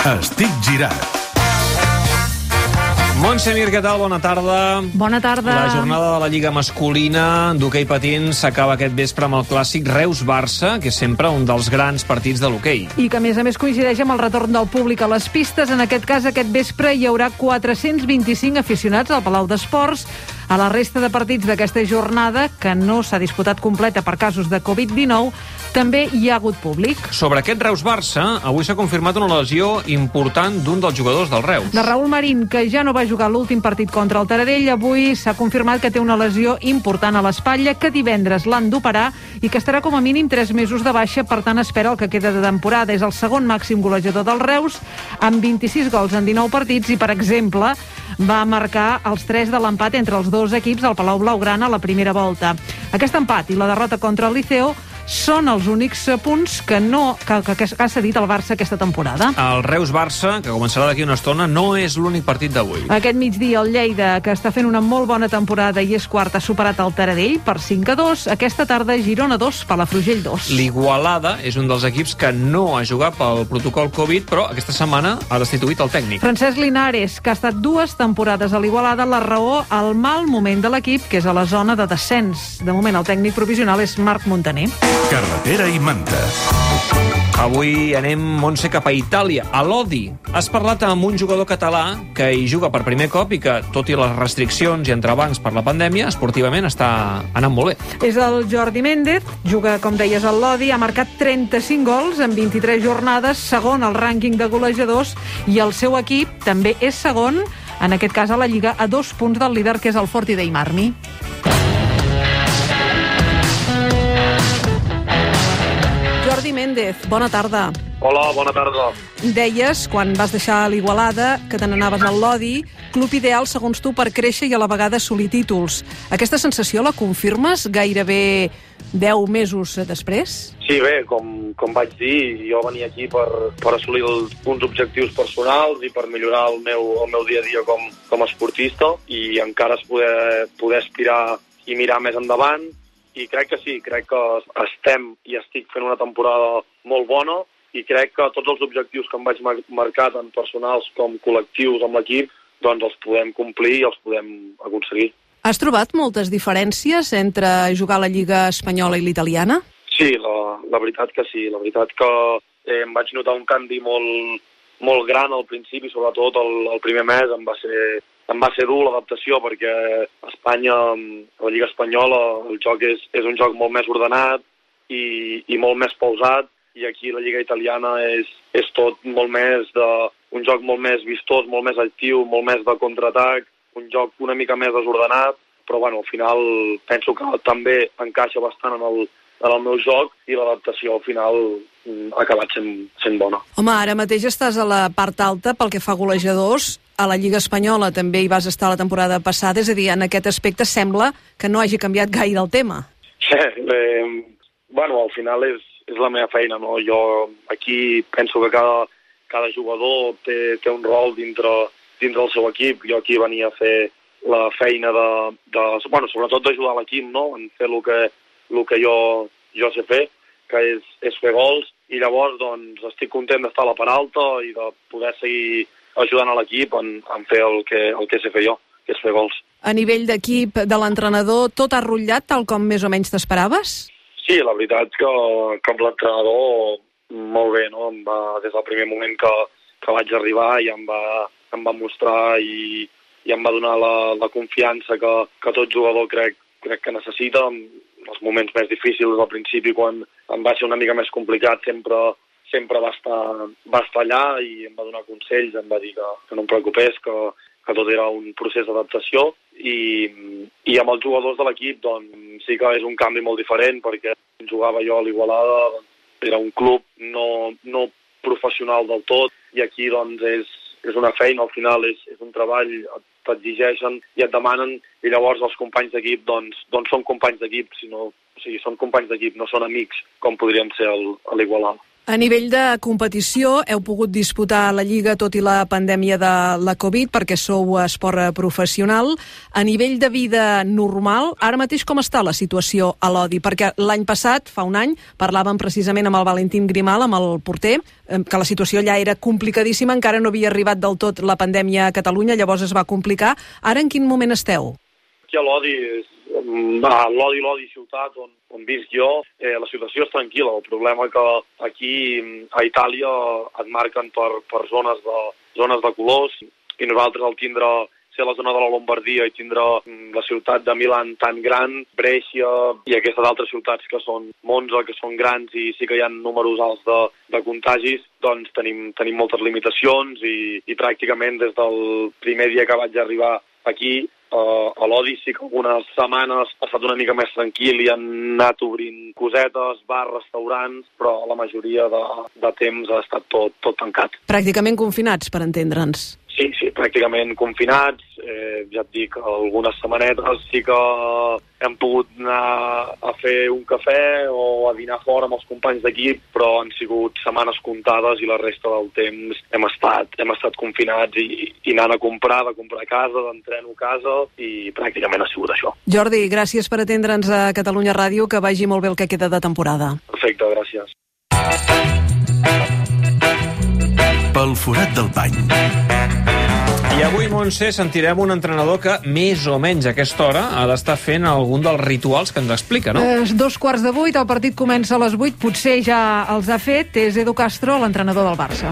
Estic girat. Montse Mir, què tal? Bona tarda. Bona tarda. La jornada de la Lliga masculina d'hoquei patins s'acaba aquest vespre amb el clàssic Reus-Barça, que és sempre un dels grans partits de l'hoquei. I que, a més, coincideix amb el retorn del públic a les pistes. En aquest cas, aquest vespre hi haurà 425 aficionats al Palau d'Esports. A la resta de partits d'aquesta jornada, que no s'ha disputat completa per casos de Covid-19, també hi ha hagut públic. Sobre aquest Reus-Barça, avui s'ha confirmat una lesió important d'un dels jugadors del Reus. De Raül Marín, que ja no va jugar l'últim partit contra el Taradell, avui s'ha confirmat que té una lesió important a l'espatlla, que divendres l'han d'operar i que estarà com a mínim 3 mesos de baixa, per tant espera el que queda de temporada. És el segon màxim golejador del Reus, amb 26 gols en 19 partits i, per exemple, va marcar els 3 de l'empat entre els dos equips al Palau Blaugrana a la primera volta. Aquest empat i la derrota contra el Liceo són els únics punts que ha cedit el Barça aquesta temporada. El Reus-Barça, que començarà d'aquí una estona, no és l'únic partit d'avui. Aquest migdia el Lleida, que està fent una molt bona temporada i és quart, ha superat el Taradell per 5-2. Aquesta tarda Girona 2, Palafrugell 2. L'Igualada és un dels equips que no ha jugat pel protocol Covid, però aquesta setmana ha destituït el tècnic. Francesc Linares, que ha estat 2 temporades a l'Igualada, la raó al mal moment de l'equip, que és a la zona de descens. De moment el tècnic provisional és Marc Montaner. Carretera i manta. Avui anem, Montse, cap a Itàlia, a Lodi. Has parlat amb un jugador català que hi juga per primer cop i que, tot i les restriccions i entrebancs per la pandèmia, esportivament està anant molt bé. És el Jordi Méndez, juga, com deies, al Lodi, ha marcat 35 gols en 23 jornades, segon al rànquing de golejadors, i el seu equip també és segon, en aquest cas a la Lliga, a 2 punts del líder, que és el Forti dei Marmi. Jordi Méndez, bona tarda. Hola, bona tarda. Deies, quan vas deixar l'Igualada, que te n'anaves al Lodi, club ideal, segons tu, per créixer i a la vegada assolir títols. Aquesta sensació la confirmes gairebé 10 mesos després? Sí, bé, com vaig dir, jo venia aquí per assolir uns objectius personals i per millorar el meu dia a dia com a esportista, i encara poder aspirar i mirar més endavant. I crec que sí, crec que estem i estic fent una temporada molt bona, i crec que tots els objectius que em vaig marcar, tant personals com col·lectius amb l'equip, doncs els podem complir i els podem aconseguir. Has trobat moltes diferències entre jugar a la Lliga espanyola i l'italiana? Sí, la veritat que sí. La veritat que em vaig notar un canvi molt gran al principi, sobretot el primer mes em va ser dur l'adaptació, perquè a Espanya, a la Lliga espanyola, el joc és un joc molt més ordenat i molt més pausat, i aquí la Lliga italiana és tot molt més un joc molt més vistós, molt més actiu, molt més de contraatac, un joc una mica més desordenat, però bueno, al final penso que també encaixa bastant en el meu joc, i l'adaptació al final ha acabat sent bona. Home, ara mateix estàs a la part alta pel que fa a golejadors. A la Lliga espanyola també hi vas estar la temporada passada, és a dir, en aquest aspecte sembla que no hagi canviat gaire el tema. Bueno, al final és la meva feina, no? Jo aquí penso que cada jugador té un rol dintre del seu equip. Jo aquí venia a fer la feina sobretot d'ajudar l'equip, no? En fer el que jo sé fer, que és fer gols, i llavors doncs estic content d'estar a la part alta i de poder seguir ajudant a l'equip en fer el que sé fer jo, que és fer gols. A nivell d'equip, de l'entrenador, tot ha rotllat tal com més o menys t'esperaves? Sí, la veritat que amb l'entrenador molt bé, no? Des del primer moment que vaig arribar ja em va mostrar i em va donar la confiança que tot jugador crec que necessita. En els moments més difícils al principi, quan em va ser una mica més complicat, sempre va estar allà i em va donar consells, em va dir que no em preocupés, que tot era un procés d'adaptació, i amb els jugadors de l'equip doncs sí que és un canvi molt diferent, perquè jugava jo a l'Igualada, era un club no professional del tot, i aquí doncs és una feina, al final és un treball, t'exigeixen i et demanen, i llavors els companys d'equip doncs són companys d'equip, són companys d'equip, no són amics com podrien ser a l'Igualada. A nivell de competició, heu pogut disputar la Lliga tot i la pandèmia de la Covid, perquè sou esport professional. A nivell de vida normal, ara mateix com està la situació a l'Odi? Perquè l'any passat, fa un any, parlàvem precisament amb el Valentín Grimal, amb el porter, que la situació allà era complicadíssima, encara no havia arribat del tot la pandèmia a Catalunya, llavors es va complicar. Ara en quin moment esteu? Aquí a l'Odi, l'Odi ciutat on visc jo, la situació és tranquil·la. El problema que aquí a Itàlia et marquen per zones de colors, i nosaltres al tindre ser la zona de la Lombardia i tindre la ciutat de Milan tan gran, Brescia i aquestes altres ciutats que són Monza, que són grans i sí que hi ha números alts de contagis, doncs tenim moltes limitacions i pràcticament des del primer dia que vaig arribar aquí a l'Odi sí que algunes setmanes ha estat una mica més tranquil i han anat obrint cosetes, bars, restaurants, però la majoria de temps ha estat tot tancat. Pràcticament confinats, per entendre'ns. Sí, pràcticament confinats. Ja et dic, algunes setmanetes sí que hem pogut anar a fer un cafè o a dinar fora amb els companys d'equip, però han sigut setmanes comptades i la resta del temps hem estat confinats i anant a comprar, de comprar a casa, d'entreno a casa, i pràcticament ha sigut això. Jordi, gràcies per atendre'ns a Catalunya Ràdio, que vagi molt bé el que queda de temporada. Perfecte, gràcies. Pel forat del pany. I avui, Montse, sentirem un entrenador que, més o menys a aquesta hora, ha d'estar fent algun dels rituals que ens explica, no? 7:15, el partit comença a les 8, potser ja els ha fet. És Edu Castro, l'entrenador del Barça.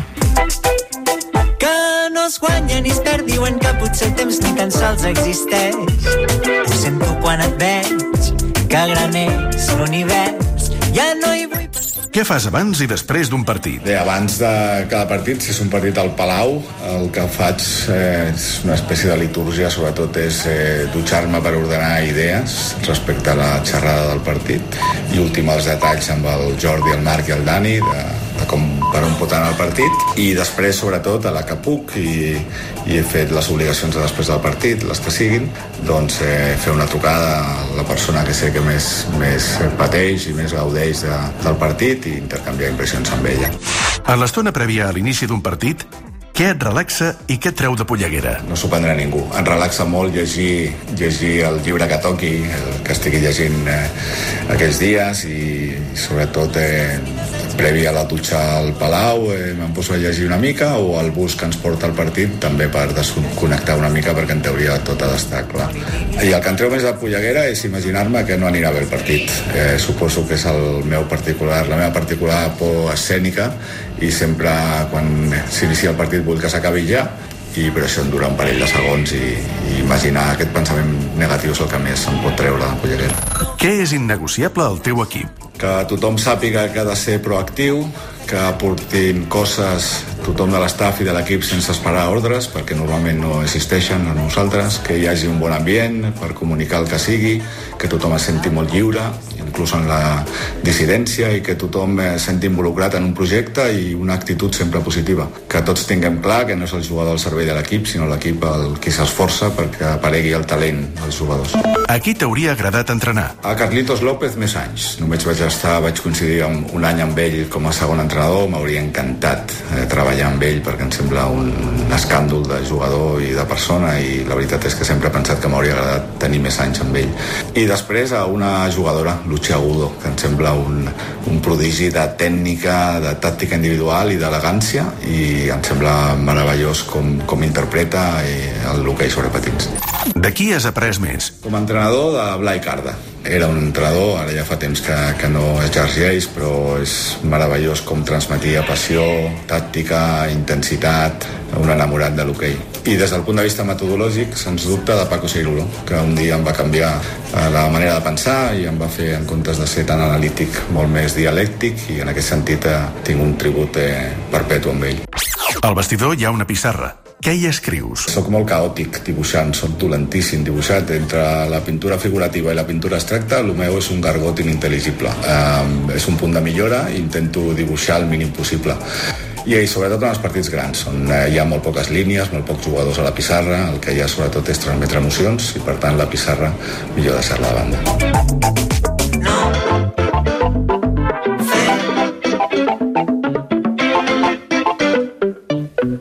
Que no es guanya ni es perd, diuen que potser el temps ni tan sols existeix. Ho sento quan et veig, que gran és l'univers, ja no hi vull... Què fas abans i després d'un partit? Bé, abans de cada partit, si és un partit al Palau, el que faig és una espècie de litúrgia, sobretot és dutxar-me per ordenar idees respecte a la xerrada del partit i ultimar els detalls amb el Jordi, el Marc i el Dani de com per on pot anar el partit, i després, sobretot, a la que puc i he fet les obligacions de després del partit, les que siguin, doncs fer una trucada a la persona que sé que més pateix i més gaudeix del partit i intercanviar impressions amb ella. A l'estona prèvia a l'inici d'un partit, què et relaxa i què et treu de polleguera? No s'ho prendrà ningú. Em relaxa molt llegir el llibre que toqui, el que estigui llegint aquells dies, i sobretot previ a la dutxa al Palau me'n poso a llegir una mica, o al bus que ens porta al partit, també per desconnectar una mica, perquè en teoria tot ha d'estar clar. I el que em treu més de polleguera és imaginar-me que no anirà bé el partit. Suposo que és la meva particular por escènica, i sempre quan s'inicia el partit vull que s'acabi ja, i per això em dura un parell de segons, i imaginar aquest pensament negatiu és el que més em pot treure de polleguera. Què és innegociable al teu equip? Que tothom sàpiga que ha de ser proactiu, que aportin coses tothom de l'estaf i de l'equip sense esperar ordres, perquè normalment no existeixen a nosaltres, que hi hagi un bon ambient per comunicar el que sigui, que tothom es senti molt lliure, inclús en la dissidència, i que tothom es senti involucrat en un projecte i una actitud sempre positiva. Que tots tinguem clar que no és el jugador al servei de l'equip, sinó l'equip el qui s'esforça perquè aparegui el talent dels jugadors. A qui t'hauria agradat entrenar? A Carlitos López més anys. Només vaig coincidir un any amb ell com a segon entrenador. M'hauria encantat treballar amb ell, perquè em sembla un escàndol de jugador i de persona, i la veritat és que sempre he pensat que m'hauria agradat tenir més anys amb ell. I després a una jugadora, Lucia Agudo, que em sembla un prodigi de tècnica, de tàctica individual i d'elegància, i em sembla meravellós com interpreta l'hoquei sobre patins. De qui has après més? Com a entrenador de Blai Carda. Era un entrenador, ara ja fa temps que no exerceix, però és meravellós com transmetia passió, tàctica, intensitat, un enamorat de l'hoquei. I des del punt de vista metodològic, sens dubte, de Paco Seirulo, que un dia em va canviar la manera de pensar i em va fer, en comptes de ser tan analític, molt més dialèctic, i en aquest sentit tinc un tribut perpetu amb ell. Al vestidor hi ha una pissarra. Què hi escrius? Soc molt caòtic dibuixant, soc dolentíssim dibuixat. Entre la pintura figurativa i la pintura abstracta, el meu és un gargot inintel·ligible. És un punt de millora i intento dibuixar el mínim possible. I sobretot en els partits grans, on hi ha molt poques línies, molt pocs jugadors a la pissarra, el que hi ha sobretot és transmetre emocions, i per tant la pissarra millor deixar-la de banda.